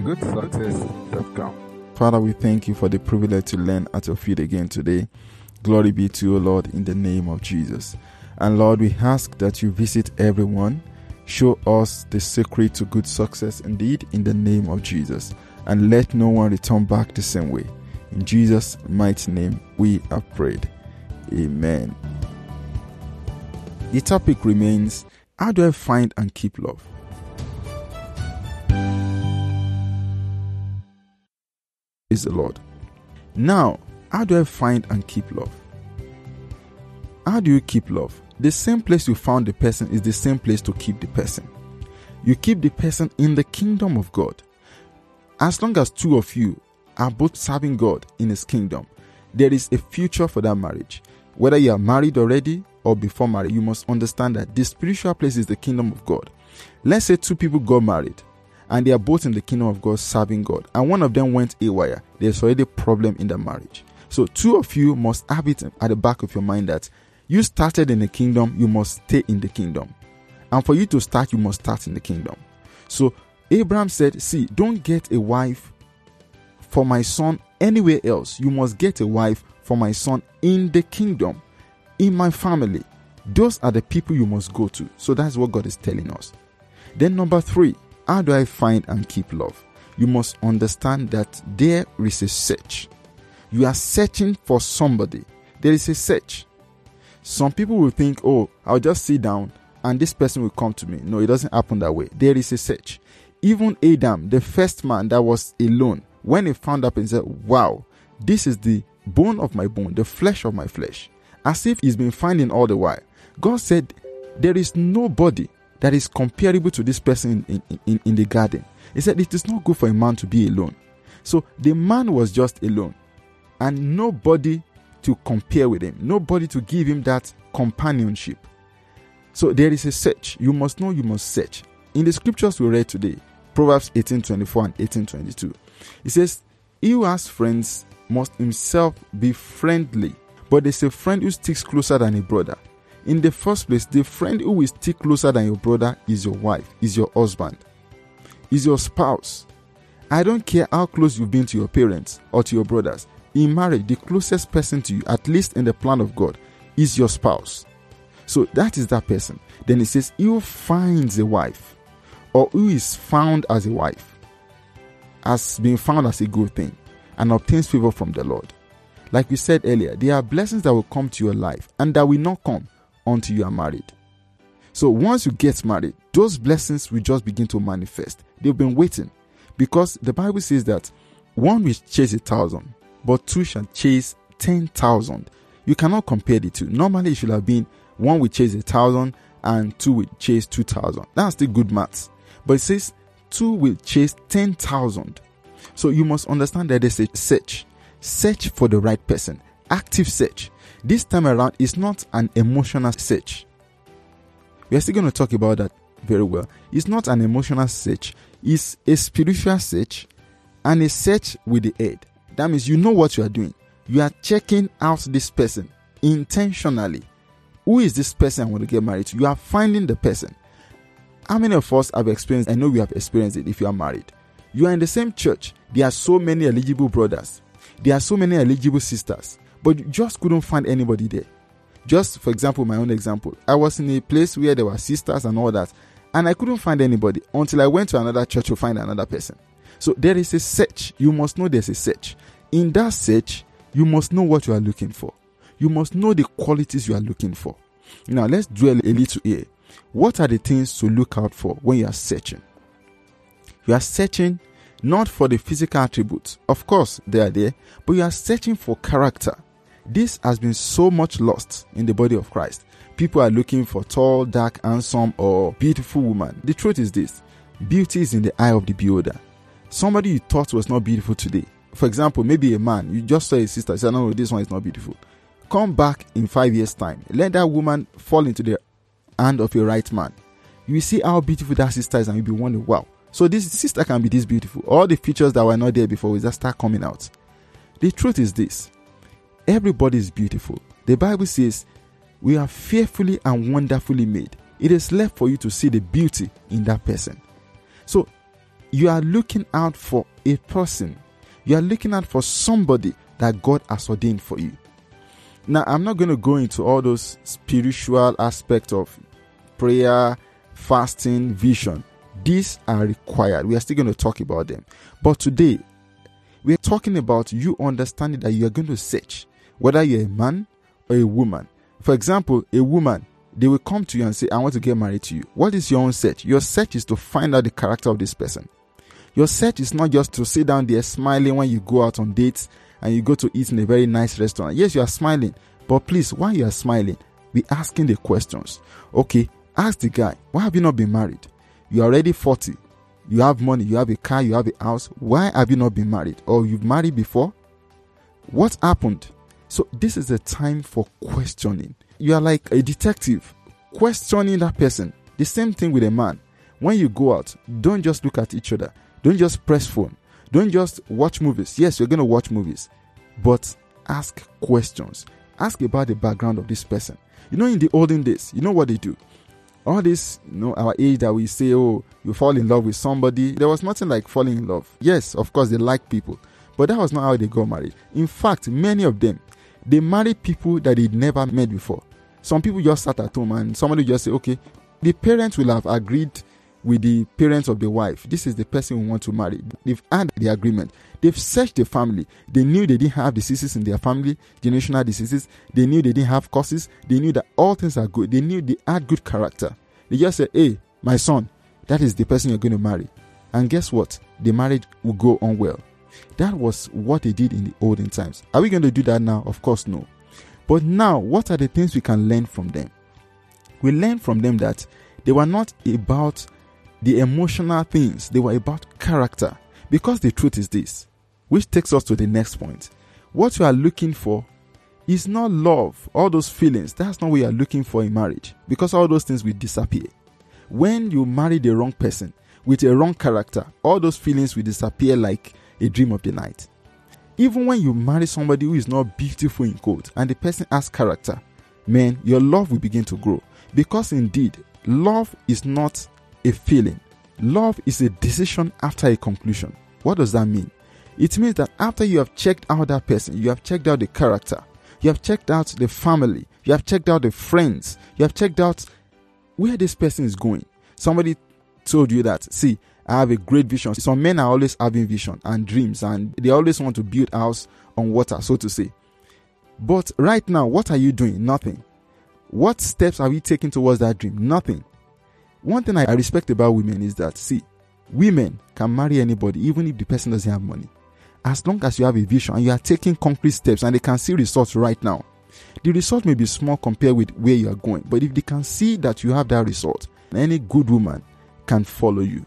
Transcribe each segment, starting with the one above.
goodsuccess.com. Father, we thank you for the privilege to learn at your feet again today. Glory be to you, Lord, in the name of Jesus. And Lord, we ask that you visit everyone. Show us the secret to good success indeed in the name of Jesus. And let no one return back the same way. In Jesus' mighty name, we have prayed. Amen. The topic remains, how do I find and keep love? Is the Lord. Now, how do I find and keep love? How do you keep love? The same place you found the person is the same place to keep the person. You keep the person in the kingdom of God. As long as two of you are both serving God in His kingdom, there is a future for that marriage. Whether you are married already or before marriage, you must understand that the spiritual place is the kingdom of God. Let's say two people got married and they are both in the kingdom of God serving God, and one of them went haywire. There's already a problem in the marriage. So two of you must have it at the back of your mind that you started in the kingdom, you must stay in the kingdom. And for you to start, you must start in the kingdom. So Abraham said, see, don't get a wife for my son anywhere else. You must get a wife for my son in the kingdom, in my family. Those are the people you must go to. So that's what God is telling us. Then number 3, how do I find and keep love? You must understand that there is a search. You are searching for somebody. There is a search. Some people will think, oh, I'll just sit down and this person will come to me. No, it doesn't happen that way. There is a search. Even Adam, the first man that was alone, when he found up and said, wow, this is the bone of my bone, the flesh of my flesh, as if he's been finding all the while. God said, there is nobody that is comparable to this person in the garden. He said, it is not good for a man to be alone. So the man was just alone and nobody to compare with him, nobody to give him that companionship. So there is a search. You must know, you must search. In the scriptures we read today, Proverbs 18:24 and 18:22, it says, he who has friends must himself be friendly, but there's a friend who sticks closer than a brother. In the first place, the friend who will stick closer than your brother is your wife, is your husband, is your spouse. I don't care how close you've been to your parents or to your brothers. In marriage, the closest person to you, at least in the plan of God, is your spouse. So that is that person. Then it says, he who finds a wife, or who is found as a wife, has been found as a good thing, and obtains favor from the Lord. Like we said earlier, there are blessings that will come to your life and that will not come until you are married. So once you get married, those blessings will just begin to manifest. They've been waiting, because the Bible says that one will chase 1,000, but two shall chase 10,000. You cannot compare the two. Normally it should have been one will chase 1,000 and two will chase 2,000. That's the good maths. But it says two will chase 10,000. So you must understand that there's a search. Search for the right person. Active search. This time around, it's not an emotional search. We are still going to talk about that very well. It's not an emotional search. It's a spiritual search and a search with the head. That means you know what you are doing. You are checking out this person intentionally. Who is this person I want to get married to? You are finding the person. How many of us have experienced? I know we have experienced it if you are married. You are in the same church. There are so many eligible brothers. There are so many eligible sisters. But you just couldn't find anybody there. Just for example, my own example. I was in a place where there were sisters and all that. And I couldn't find anybody until I went to another church to find another person. So there is a search. You must know there's a search. In that search, you must know what you are looking for. You must know the qualities you are looking for. Now, let's dwell a little here. What are the things to look out for when you are searching? You are searching not for the physical attributes. Of course, they are there. But you are searching for character. This has been so much lost in the body of Christ. People are looking for tall, dark, handsome, or beautiful woman. The truth is this. Beauty is in the eye of the beholder. Somebody you thought was not beautiful today. For example, maybe a man, you just saw a sister, you said, no, this one is not beautiful. Come back in 5 years' time. Let that woman fall into the hand of a right man. You will see how beautiful that sister is and you'll be wondering, wow. So this sister can be this beautiful. All the features that were not there before will just start coming out. The truth is this. Everybody is beautiful. The Bible says, we are fearfully and wonderfully made. It is left for you to see the beauty in that person. So, You are looking out for a person. You are looking out for somebody that God has ordained for you. Now, I'm not going to go into all those spiritual aspects of prayer, fasting, vision. These are required. We are still going to talk about them. But today, we're talking about you understanding that you are going to search, whether you're a man or a woman. For example, a woman, they will come to you and say, I want to get married to you. What is your own search? Your search is to find out the character of this person. Your search is not just to sit down there smiling when you go out on dates and you go to eat in a very nice restaurant. Yes, you are smiling, but please, while you are smiling, be asking the questions. Okay, ask the guy, why have you not been married? You are already 40. You have money, you have a car, you have a house. Why have you not been married? Or you've married before? What happened? So this is a time for questioning. You are like a detective questioning that person. The same thing with a man. When you go out, don't just look at each other. Don't just press phone. Don't just watch movies. Yes, you're going to watch movies, but ask questions. Ask about the background of this person. You know, in the olden days, you know what they do? All this, our age that we say, oh, you fall in love with somebody. There was nothing like falling in love. Yes, of course, they like people, but that was not how they got married. In fact, many of them, they married people that they'd never met before. Some people just sat at home and somebody just say, okay, the parents will have agreed with the parents of the wife. This is the person we want to marry. They've had the agreement. They've searched the family. They knew they didn't have diseases in their family, generational diseases. They knew they didn't have causes. They knew that all things are good. They knew they had good character. They just said, hey, my son, that is the person you're going to marry. And guess what? The marriage will go on well. That was what they did in the olden times. Are we going to do that now? Of course, no. But now, what are the things we can learn from them? We learn from them that they were not about the emotional things. They were about character. Because the truth is this, which takes us to the next point. What you are looking for is not love, all those feelings. That's not what you are looking for in marriage. Because all those things will disappear. When you marry the wrong person with a wrong character, all those feelings will disappear like a dream of the night. Even when you marry somebody who is not beautiful in quote and the person has character, man, your love will begin to grow. Because indeed, love is not a feeling. Love is a decision after a conclusion. What does that mean? It means that after you have checked out that person, you have checked out the character, you have checked out the family, you have checked out the friends, you have checked out where this person is going. Somebody told you that, see, I have a great vision. Some men are always having vision and dreams, and they always want to build a house on water, so to say. But right now, what are you doing? Nothing. What steps are we taking towards that dream? Nothing. One thing I respect about women is that, see, women can marry anybody even if the person doesn't have money. As long as you have a vision and you are taking concrete steps and they can see results right now. The result may be small compared with where you are going, but if they can see that you have that result, any good woman can follow you.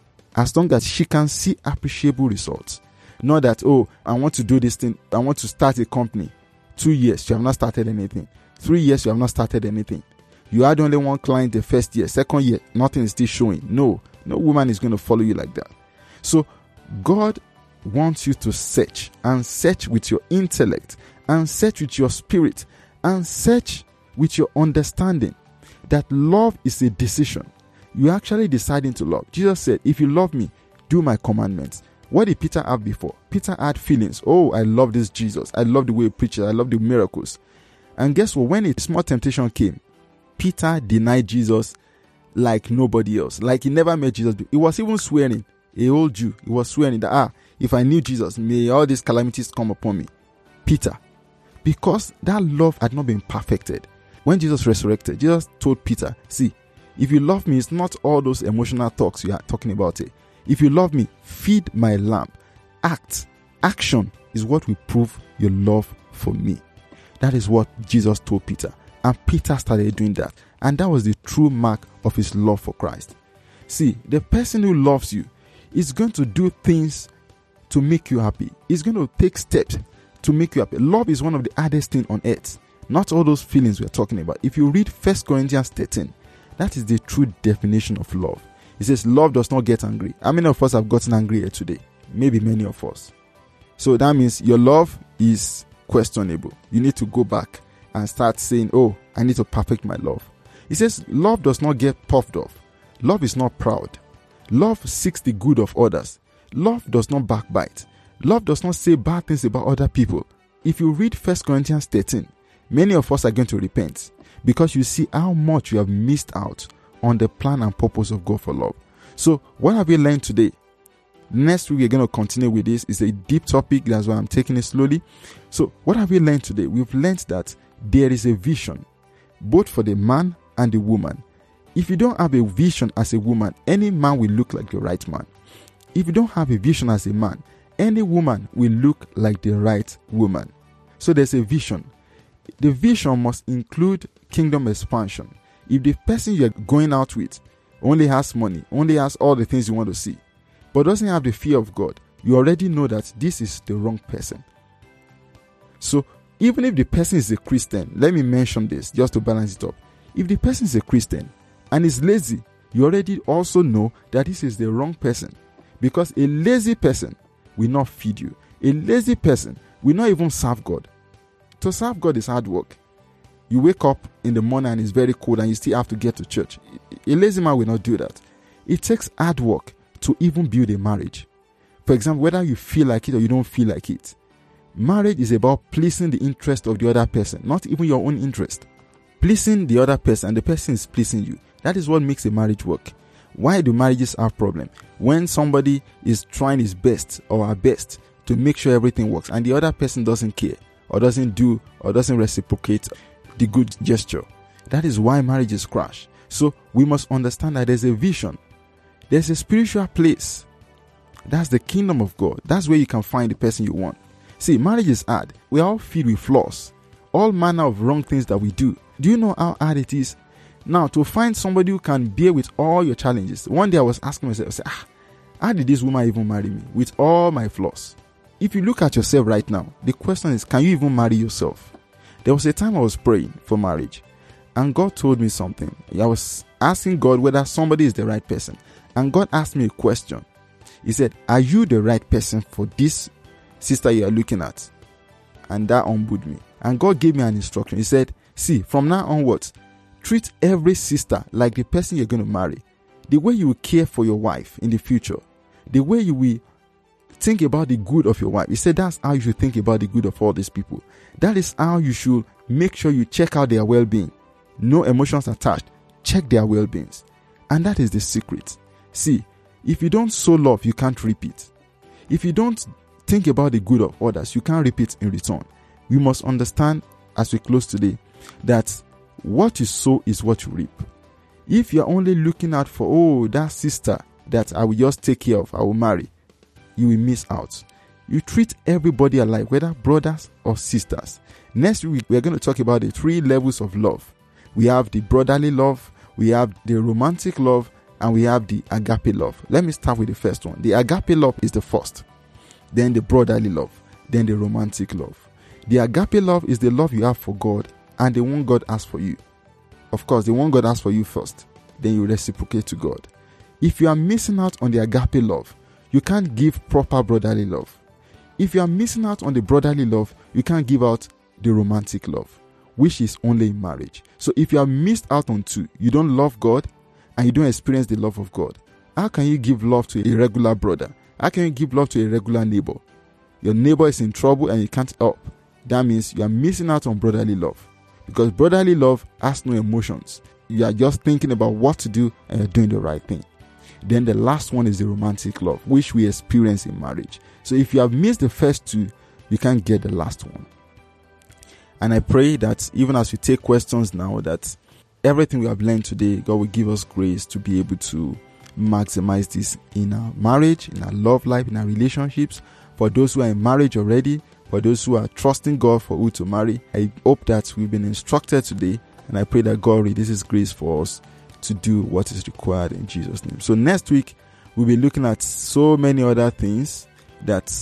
As long as she can see appreciable results. Not that, oh, I want to do this thing, I want to start a company. 2 years, you have not started anything. 3 years, you have not started anything. You had only one client the first year, second year, nothing is still showing. No woman is going to follow you like that. So God wants you to search, and search with your intellect, and search with your spirit, and search with your understanding that love is a decision. You're actually deciding to love. Jesus said, if you love me, do my commandments. What did Peter have before? Peter had feelings. Oh, I love this Jesus. I love the way he preaches. I love the miracles. And guess what? When a small temptation came, Peter denied Jesus like nobody else. Like he never met Jesus. He was even swearing. A old Jew. He was swearing that, if I knew Jesus, may all these calamities come upon me. Peter. Because that love had not been perfected. When Jesus resurrected, Jesus told Peter, see, if you love me, it's not all those emotional talks you are talking about it. If you love me, feed my lamb. Act. Action is what will prove your love for me. That is what Jesus told Peter. And Peter started doing that. And that was the true mark of his love for Christ. See, the person who loves you is going to do things to make you happy. He's going to take steps to make you happy. Love is one of the hardest things on earth. Not all those feelings we're talking about. If you read 1 Corinthians 13, that is the true definition of love. It says, love does not get angry. How many of us have gotten angry here today? Maybe many of us. So that means your love is questionable. You need to go back and start saying, oh, I need to perfect my love. It says, love does not get puffed off. Love is not proud. Love seeks the good of others. Love does not backbite. Love does not say bad things about other people. If you read 1 Corinthians 13, many of us are going to repent because you see how much you have missed out on the plan and purpose of God for love. So what have we learned today? Next week, we're going to continue with this. It's a deep topic. That's why I'm taking it slowly. So what have we learned today? We've learned that there is a vision, both for the man and the woman. If you don't have a vision as a woman, any man will look like the right man. If you don't have a vision as a man, any woman will look like the right woman. So there's a vision. The vision must include kingdom expansion. If the person you're going out with only has money, only has all the things you want to see, but doesn't have the fear of God, you already know that this is the wrong person. So even if the person is a Christian, let me mention this just to balance it up. If the person is a Christian and is lazy, you already also know that this is the wrong person, because a lazy person will not feed you. A lazy person will not even serve God. To serve God is hard work. You wake up in the morning and it's very cold and you still have to get to church. A lazy man will not do that. It takes hard work to even build a marriage. For example, whether you feel like it or you don't feel like it, marriage is about pleasing the interest of the other person, not even your own interest. Pleasing the other person, and the person is pleasing you. That is what makes a marriage work. Why do marriages have problems? When somebody is trying his best or her best to make sure everything works and the other person doesn't care or doesn't do or doesn't reciprocate the good gesture, that is why marriages crash. So we must understand that there's a vision. There's a spiritual place. That's the kingdom of God. That's where you can find the person you want. See, marriage is hard. We are all filled with flaws. All manner of wrong things that we do. Do you know how hard it is? Now, to find somebody who can bear with all your challenges. One day I was asking myself, how did this woman even marry me with all my flaws? If you look at yourself right now, the question is, can you even marry yourself? There was a time I was praying for marriage and God told me something. I was asking God whether somebody is the right person. And God asked me a question. He said, are you the right person for this sister you are looking at? And that humbled me. And God gave me an instruction. He said, see, from now onwards, treat every sister like the person you're going to marry. The way you will care for your wife in the future. The way you will think about the good of your wife. He said that's how you should think about the good of all these people. That is how you should make sure you check out their well-being. No emotions attached. Check their well-beings. And that is the secret. See, if you don't sow love, you can't reap it. If you don't think about the good of others, you can't reap it in return. We must understand, as we close today, that what you sow is what you reap. If you're only looking out for, that sister that I will just take care of, I will marry, you will miss out. You treat everybody alike, whether brothers or sisters. Next week, we're going to talk about the 3 levels of love. We have the brotherly love, we have the romantic love, and we have the agape love. Let me start with the first one. The agape love is the first. Then the brotherly love. Then the romantic love. The agape love is the love you have for God and the one God has for you. Of course, the one God has for you first. Then you reciprocate to God. If you are missing out on the agape love, you can't give proper brotherly love. If you are missing out on the brotherly love, you can't give out the romantic love, which is only in marriage. So if you are missed out on 2, you don't love God and you don't experience the love of God, how can you give love to a regular brother? How can you give love to a regular neighbor? Your neighbor is in trouble and you can't help. That means you are missing out on brotherly love. Because brotherly love has no emotions. You are just thinking about what to do and you're doing the right thing. Then the last one is the romantic love, which we experience in marriage. So if you have missed the first 2, you can't get the last one. And I pray that even as we take questions now, that everything we have learned today, God will give us grace to be able to maximize this in our marriage, in our love life, in our relationships. For those who are in marriage already, for those who are trusting God for who to marry, I hope that we've been instructed today, and I pray that God releases grace for us to do what is required in Jesus' name. So next week, we'll be looking at so many other things that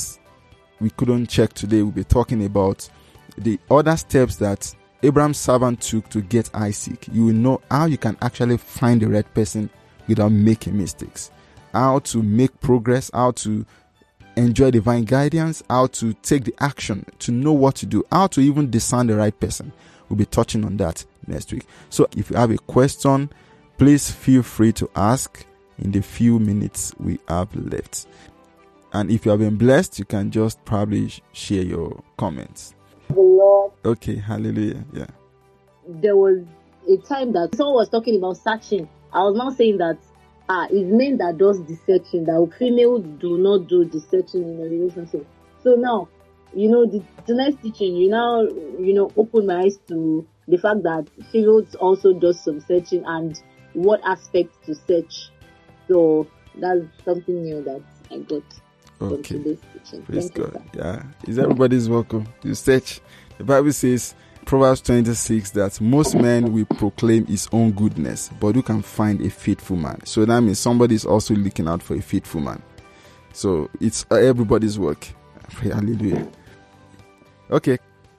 we couldn't check today. We'll be talking about the other steps that Abraham's servant took to get Isaac. You will know how you can actually find the right person without making mistakes. How to make progress, how to enjoy divine guidance, how to take the action, to know what to do, how to even discern the right person. We'll be touching on that next week. So if you have a question, please feel free to ask in the few minutes we have left. And if you have been blessed, you can just probably share your comments. The Lord. Okay, hallelujah. Yeah. There was a time that someone was talking about searching. I was not saying that it's men that does the searching, that females do not do the searching in a relationship. So now, tonight's teaching, open my eyes to the fact that females also do some searching and what aspects to search. So that's something new that I got. Okay. Praise God. Yeah. Is everybody's welcome to search? The Bible says, Proverbs 26, that most men will proclaim his own goodness, but who can find a faithful man? So that means somebody is also looking out for a faithful man. So it's everybody's work. Hallelujah. Okay.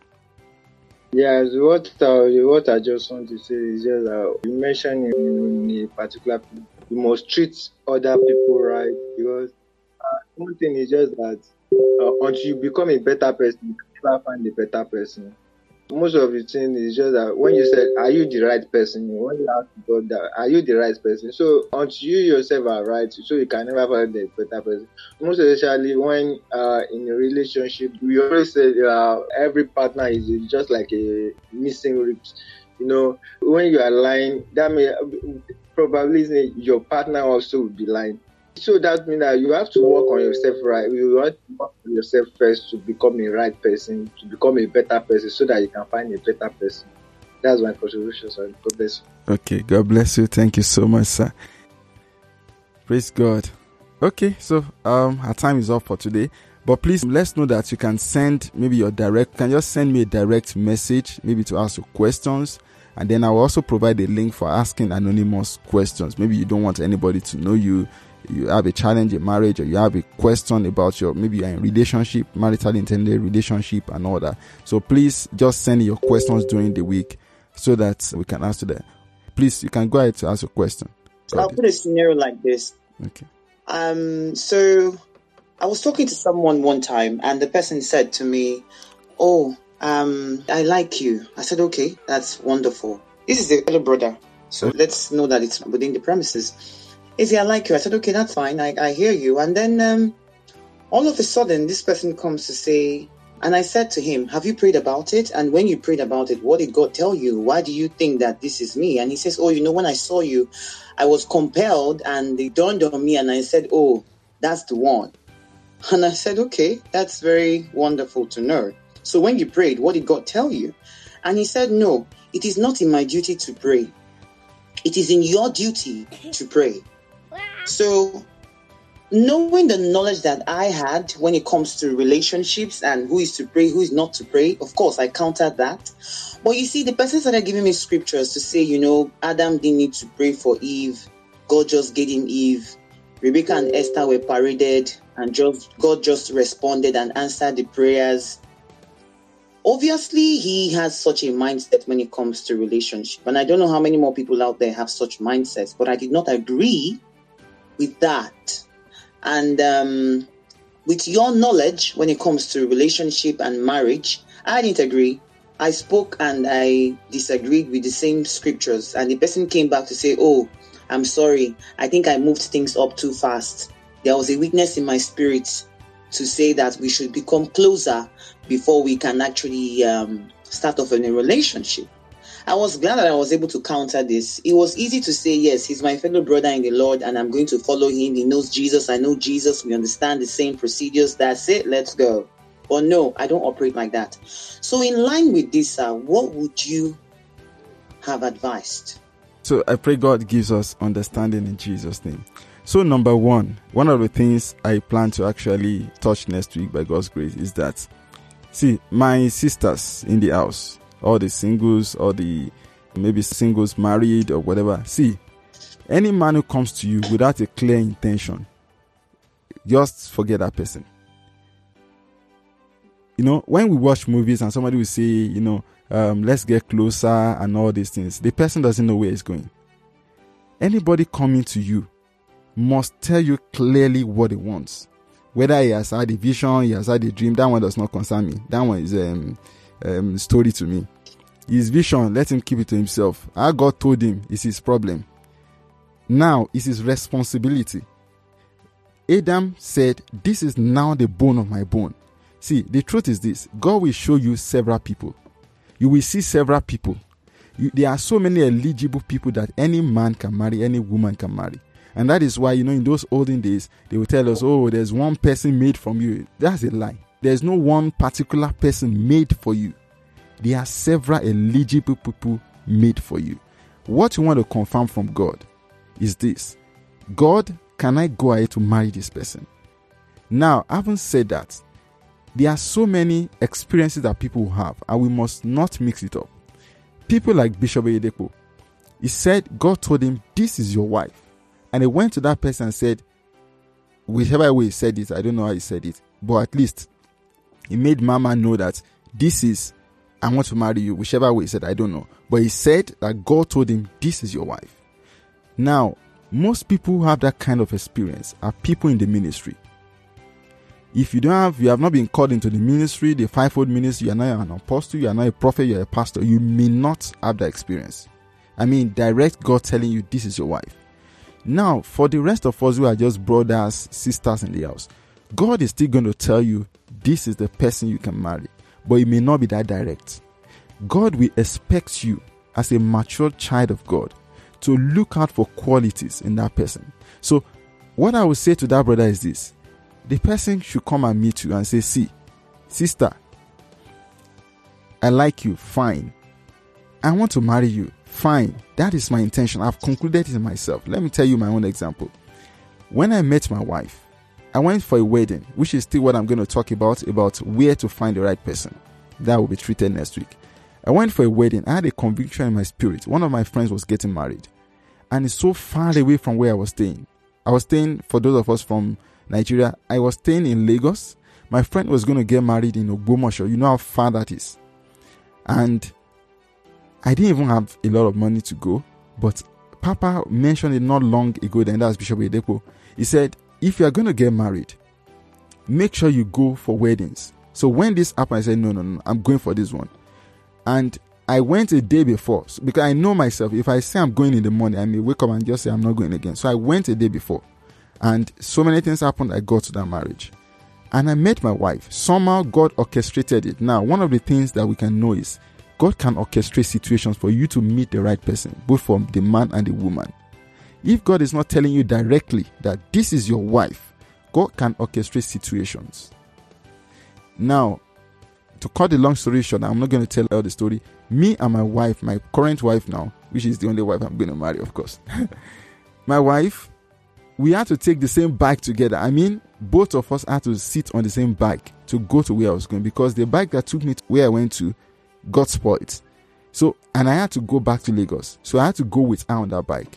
Yes, what I just want to say is just that you mentioned in a particular, you must treat other people right, because one thing is just that until you become a better person, you can never find a better person. Most of the thing is just that when you said, are you the right person? When you ask God that, are you the right person? So until you yourself are right, so you can never find a better person. Most especially when in a relationship, we always say every partner is just like a missing ribs. When you are lying, that may probably your partner also will be lying. So that means that you have to work on yourself, right? You have to work on yourself first to become a right person, to become a better person, so that you can find a better person. That's my contribution, sir. God bless you. Okay, God bless you. Thank you so much, sir. Praise God. Okay, so our time is up for today. But please, let's know that you can send just send me a direct message, maybe to ask your questions. And then I will also provide a link for asking anonymous questions. Maybe you don't want anybody to know you have a challenge in marriage, or you have a question about maybe you're in relationship, marital intended relationship and all that. So please just send your questions during the week so that we can answer that. Please, you can go ahead to ask your question. I'll put a scenario like this. Okay. So I was talking to someone one time and the person said to me, I like you. I said, okay, that's wonderful. This is a fellow brother. So let's know that it's within the premises. He said, I like you. I said, okay, that's fine. I hear you. And then all of a sudden, this person comes to say, and I said to him, have you prayed about it? And when you prayed about it, what did God tell you? Why do you think that this is me? And he says, when I saw you, I was compelled and it dawned on me and I said, that's the one. And I said, okay, that's very wonderful to know. So when you prayed, what did God tell you? And he said, no, it is not in my duty to pray. It is in your duty to pray. So knowing the knowledge that I had when it comes to relationships and who is to pray, who is not to pray, of course, I countered that. But you see, the person started giving me scriptures to say, Adam didn't need to pray for Eve. God just gave him Eve. Rebecca and Esther were paraded and God just responded and answered the prayers. Obviously, he has such a mindset when it comes to relationship. And I don't know how many more people out there have such mindsets, but I did not agree with that. And with your knowledge when it comes to relationship and marriage, I didn't agree. I spoke and I disagreed with the same scriptures. And the person came back to say, I'm sorry. I think I moved things up too fast. There was a weakness in my spirit to say that we should become closer before we can actually start off in a relationship. I was glad that I was able to counter this. It was easy to say, yes, he's my fellow brother in the Lord and I'm going to follow him. He knows Jesus. I know Jesus. We understand the same procedures. That's it. Let's go. But no, I don't operate like that. So in line with this, what would you have advised? So I pray God gives us understanding in Jesus' name. So number one of the things I plan to actually touch next week by God's grace is that, see, my sisters in the house, all the singles, or the maybe singles married or whatever, see, any man who comes to you without a clear intention, just forget that person. When we watch movies and somebody will say, let's get closer and all these things, the person doesn't know where it's going. Anybody coming to you must tell you clearly what he wants. Whether he has had a vision, he has had a dream, that one does not concern me. That one is story to me. His vision, let him keep it to himself. How God told him is his problem. Now it's his responsibility. Adam said, this is now the bone of my bone. See, the truth is this. God will show you several people. You will see several people. There are so many eligible people that any man can marry, any woman can marry. And that is why, in those olden days, they will tell us, oh, there's one person made from you. That's a lie. There's no one particular person made for you. There are several eligible people made for you. What you want to confirm from God is this. God, can I go ahead to marry this person? Now, having said that, there are so many experiences that people have, and we must not mix it up. People like Bishop Oyedepo, he said God told him, this is your wife. And he went to that person and said, whichever way he said it, I don't know how he said it, but at least he made Mama know that this is, I want to marry you. Whichever way he said, I don't know. But he said that God told him, this is your wife. Now, most people who have that kind of experience are people in the ministry. If you have not been called into the ministry, the fivefold ministry, you are not an apostle, you are not a prophet, you are a pastor, you may not have that experience. I mean, direct God telling you this is your wife. Now, for the rest of us who are just brothers, sisters in the house, God is still going to tell you this is the person you can marry, but it may not be that direct. God will expect you as a mature child of God to look out for qualities in that person. So, what I would say to that brother is this. The person should come and meet you and say, see, sister, I like you, fine. I want to marry you, fine. That is my intention. I've concluded it in myself. Let me tell you my own example. When I met my wife, I went for a wedding, which is still what I'm going to talk about where to find the right person. That will be treated next week. I went for a wedding. I had a conviction in my spirit. One of my friends was getting married. And it's so far away from where I was staying. I was staying, for those of us from Nigeria, I was staying in Lagos. My friend was going to get married in Ogbomoso. You know how far that is. And I didn't even have a lot of money to go. But Papa mentioned it not long ago, then that's Bishop Oyedepo. He said, if you are going to get married, make sure you go for weddings. So when this happened, I said, no, I'm going for this one. And I went a day before, because I know myself. If I say I'm going in the morning, I may wake up and just say I'm not going again. So I went a day before. And so many things happened, I got to that marriage. And I met my wife. Somehow God orchestrated it. Now, one of the things that we can know is God can orchestrate situations for you to meet the right person, both from the man and the woman. If God is not telling you directly that this is your wife, God can orchestrate situations. Now, to cut the long story short, I'm not going to tell all the story. Me and my wife, my current wife now, which is the only wife I'm going to marry, of course. My wife, we had to take the same bike together. I mean, both of us had to sit on the same bike to go to where I was going, because the bike that took me to where I went to got spoiled. So, and I had to go back to Lagos. So I had to go with her on that bike.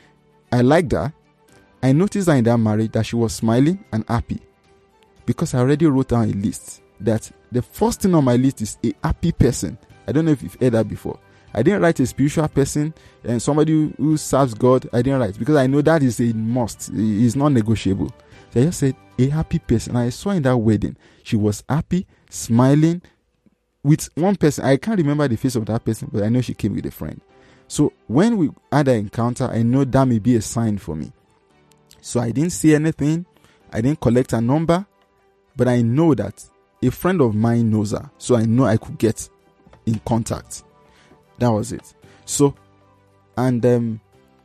I liked her. I noticed her in that marriage that she was smiling and happy, because I already wrote down a list that the first thing on my list is a happy person. I don't know if you've heard that before. I didn't write a spiritual person and somebody who serves God. I didn't write, because I know that is a must. It's not negotiable. So I just said a happy person. I saw in that wedding, she was happy, smiling with one person. I can't remember the face of that person, but I know she came with a friend. So when we had an encounter, I know that may be a sign for me. So I didn't see anything. I didn't collect her number, but I know that a friend of mine knows her. So I know I could get in contact. That was it. So, and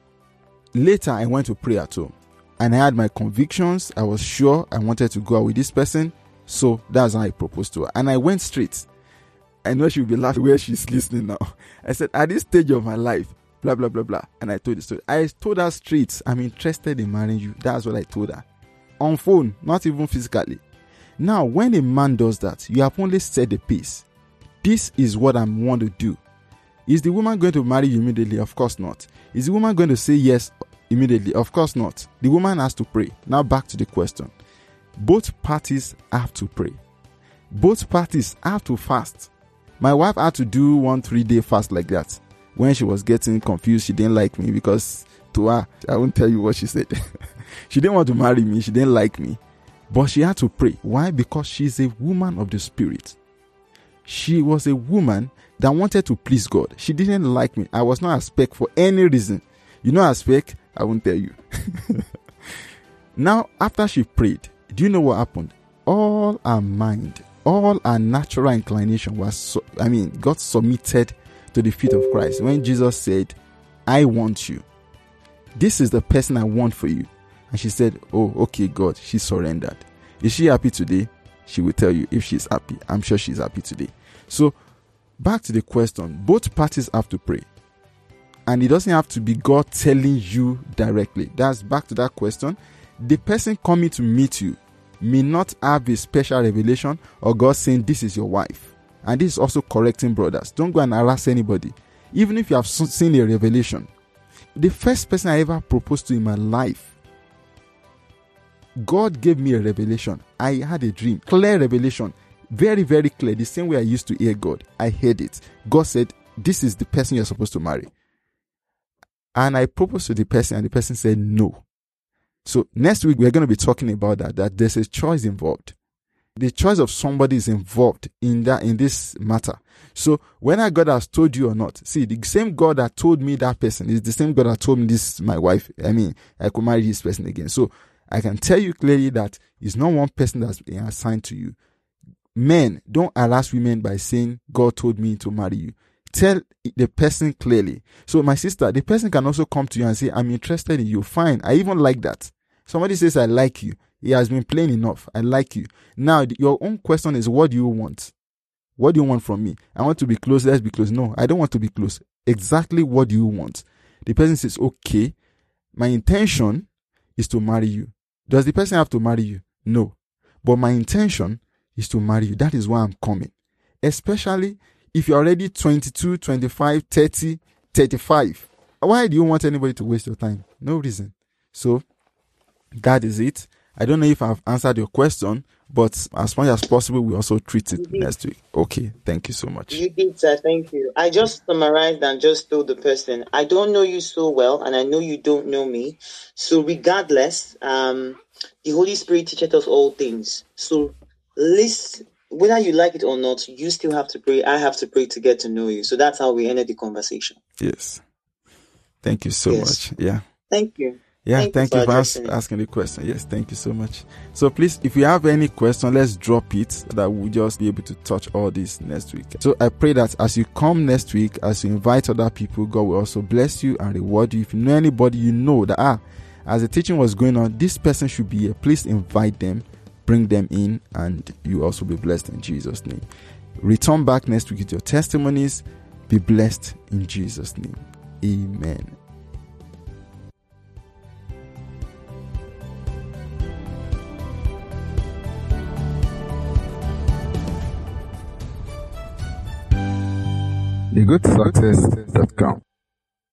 later I went to pray at home. And I had my convictions. I was sure I wanted to go out with this person. So that's how I proposed to her. And I went straight. I know she'll be laughing where she's listening now. I said, at this stage of my life, blah, blah, blah, blah. And I told the story. I told her straight, I'm interested in marrying you. That's what I told her. On phone, not even physically. Now, when a man does that, you have only set the pace. This is what I want to do. Is the woman going to marry you immediately? Of course not. Is the woman going to say yes immediately? Of course not. The woman has to pray. Now back to the question. Both parties have to pray. Both parties have to fast. My wife had to do 1 3-day fast like that. When she was getting confused, she didn't like me, because to her, I won't tell you what she said. She didn't want to marry me. She didn't like me. But she had to pray. Why? Because she's a woman of the spirit. She was a woman that wanted to please God. She didn't like me. I was not a spec for any reason. You know, a spec, I won't tell you. Now, after she prayed, do you know what happened? All her mind, all her natural inclination got submitted to the feet of Christ. When Jesus said, I want you. This is the person I want for you. And she said, oh, okay, God. She surrendered. Is she happy today? She will tell you if she's happy. I'm sure she's happy today. So, back to the question. Both parties have to pray. And it doesn't have to be God telling you directly. That's back to that question. The person coming to meet you may not have a special revelation or God saying this is your wife. And this is also correcting brothers. Don't go and harass anybody. Even if you have seen a revelation. The first person I ever proposed to in my life, God gave me a revelation. I had a dream, clear revelation, very, very clear. The same way I used to hear God. I heard it. God said, this is the person you're supposed to marry. And I proposed to the person and the person said no. So next week, we're going to be talking about that there's a choice involved. The choice of somebody is involved in this matter. So whether God has told you or not, see, the same God that told me that person is the same God that told me this is my wife. I could marry this person again. So I can tell you clearly that it's not one person that's been assigned to you. Men, don't harass women by saying God told me to marry you. Tell the person clearly. So my sister, the person can also come to you and say, I'm interested in you. Fine. I even like that. Somebody says, I like you. He has been plain enough. I like you. Now, your own question is, what do you want? What do you want from me? I want to be close. Let's be close. No, I don't want to be close. Exactly what do you want? The person says, okay, my intention is to marry you. Does the person have to marry you? No. But my intention is to marry you. That is why I'm coming. Especially if you're already 22, 25, 30, 35. Why do you want anybody to waste your time? No reason. So, that is it. I don't know if I've answered your question, but as much as possible, we also treat it next week. Okay. Thank you so much. You did, sir. Thank you. I just summarized and just told the person, I don't know you so well, and I know you don't know me. So regardless, the Holy Spirit teaches us all things. So listen, whether you like it or not, you still have to pray. I have to pray to get to know you. So that's how we ended the conversation. Yes. Thank you so much. Yeah. Thank you. Yeah, thank you for asking the question. Yes, thank you so much. So please, if you have any question, let's drop it so that we'll just be able to touch all this next week. So I pray that as you come next week, as you invite other people, God will also bless you and reward you. If you know anybody you know that, as the teaching was going on, this person should be here, please invite them, bring them in, and you also be blessed in Jesus' name. Return back next week with your testimonies. Be blessed in Jesus' name. Amen. thegoodsuccess.com